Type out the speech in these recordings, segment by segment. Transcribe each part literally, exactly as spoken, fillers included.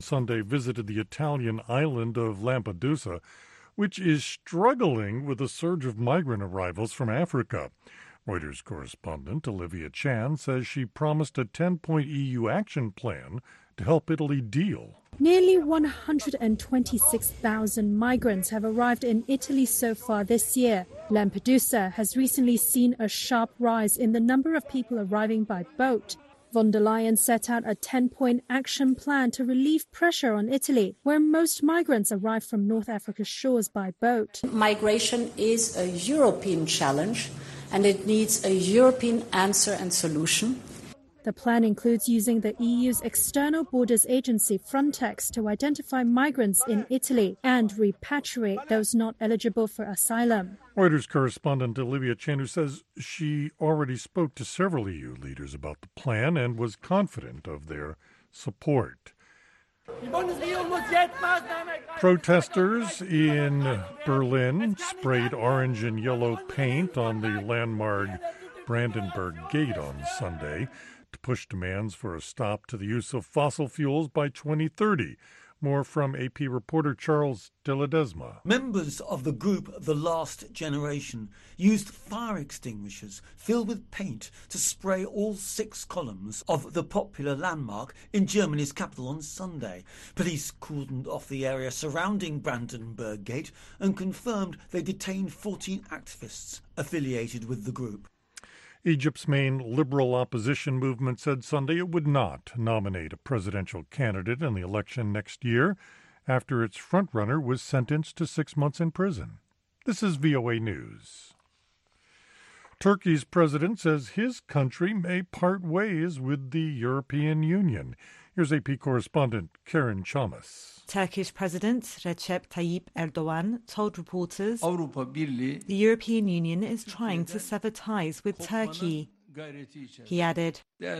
Sunday visited the Italian island of Lampedusa, which is struggling with a surge of migrant arrivals from Africa. Reuters correspondent Olivia Chan says she promised a ten-point E U action plan to help Italy deal. Nearly one hundred twenty-six thousand migrants have arrived in Italy so far this year. Lampedusa has recently seen a sharp rise in the number of people arriving by boat. Von der Leyen set out a ten-point action plan to relieve pressure on Italy, where most migrants arrive from North Africa's shores by boat. Migration is a European challenge, and it needs a European answer and solution. The plan includes using the E U's external borders agency Frontex to identify migrants in Italy and repatriate those not eligible for asylum. Reuters correspondent Olivia Chen, who says she already spoke to several E U leaders about the plan and was confident of their support. Protesters in Berlin sprayed orange and yellow paint on the landmark Brandenburg Gate on Sunday to push demands for a stop to the use of fossil fuels by twenty thirty. More from A P reporter Charles de Ledesma. Members of the group The Last Generation used fire extinguishers filled with paint to spray all six columns of the popular landmark in Germany's capital on Sunday. Police cordoned off the area surrounding Brandenburg Gate and confirmed they detained fourteen activists affiliated with the group. Egypt's main liberal opposition movement said Sunday it would not nominate a presidential candidate in the election next year after its frontrunner was sentenced to six months in prison. This is V O A News. Turkey's president says his country may part ways with the European Union. Here's A P correspondent Karen Chamas. Turkish President Recep Tayyip Erdogan told reporters the European Union is trying to sever ties with Turkey. He added,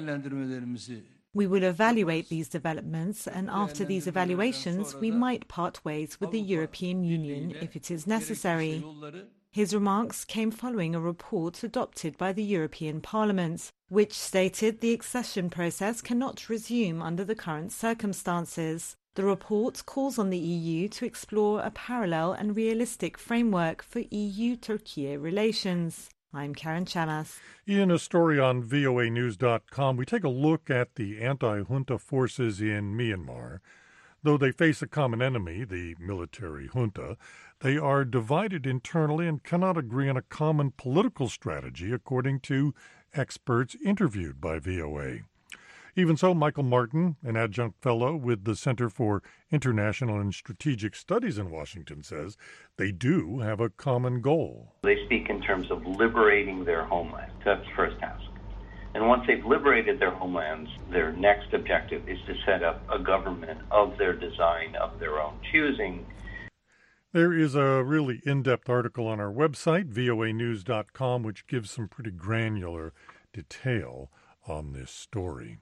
"We will evaluate these developments, and after these evaluations, we might part ways with the European Union if it is necessary." His remarks came following a report adopted by the European Parliament, which stated the accession process cannot resume under the current circumstances. The report calls on the E U to explore a parallel and realistic framework for E U-Turkey relations. I'm Karen Chamas. In a story on V O A news dot com, we take a look at the anti-junta forces in Myanmar. Though they face a common enemy, the military junta, they are divided internally and cannot agree on a common political strategy, according to experts interviewed by V O A. Even so, Michael Martin, an adjunct fellow with the Center for International and Strategic Studies in Washington, says they do have a common goal. They speak in terms of liberating their homeland. That's the first task. And once they've liberated their homelands, their next objective is to set up a government of their design, of their own choosing. There is a really in-depth article on our website, V O A news dot com, which gives some pretty granular detail on this story.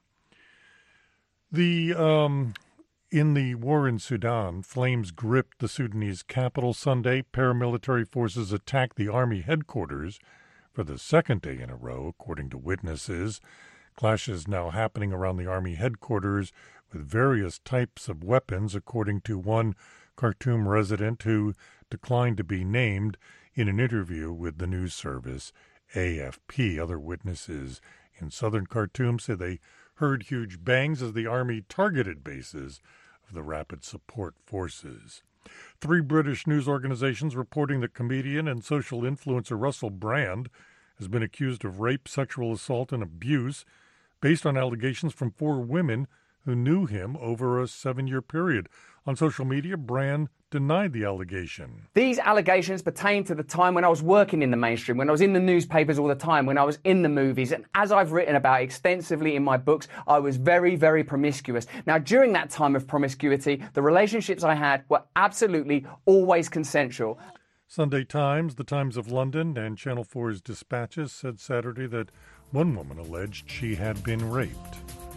The um, in the war in Sudan, flames gripped the Sudanese capital Sunday. Paramilitary forces attacked the army headquarters for the second day in a row, according to witnesses. Clashes now happening around the army headquarters with various types of weapons, according to one Khartoum resident who declined to be named in an interview with the news service A F P. Other witnesses in southern Khartoum say they heard huge bangs as the army targeted bases of the Rapid Support Forces. Three British news organizations reporting that comedian and social influencer Russell Brand has been accused of rape, sexual assault, and abuse based on allegations from four women who knew him over a seven-year period. On social media, Brand denied the allegation. These allegations pertain to the time when I was working in the mainstream, when I was in the newspapers all the time, when I was in the movies, and as I've written about extensively in my books, I was very, very promiscuous. Now, during that time of promiscuity, the relationships I had were absolutely always consensual. Sunday Times, the Times of London, and Channel four's Dispatches said Saturday that one woman alleged she had been raped.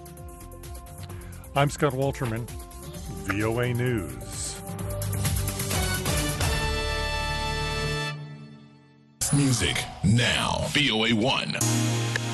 I'm Scott Walterman, V O A News. Music now. V O A one.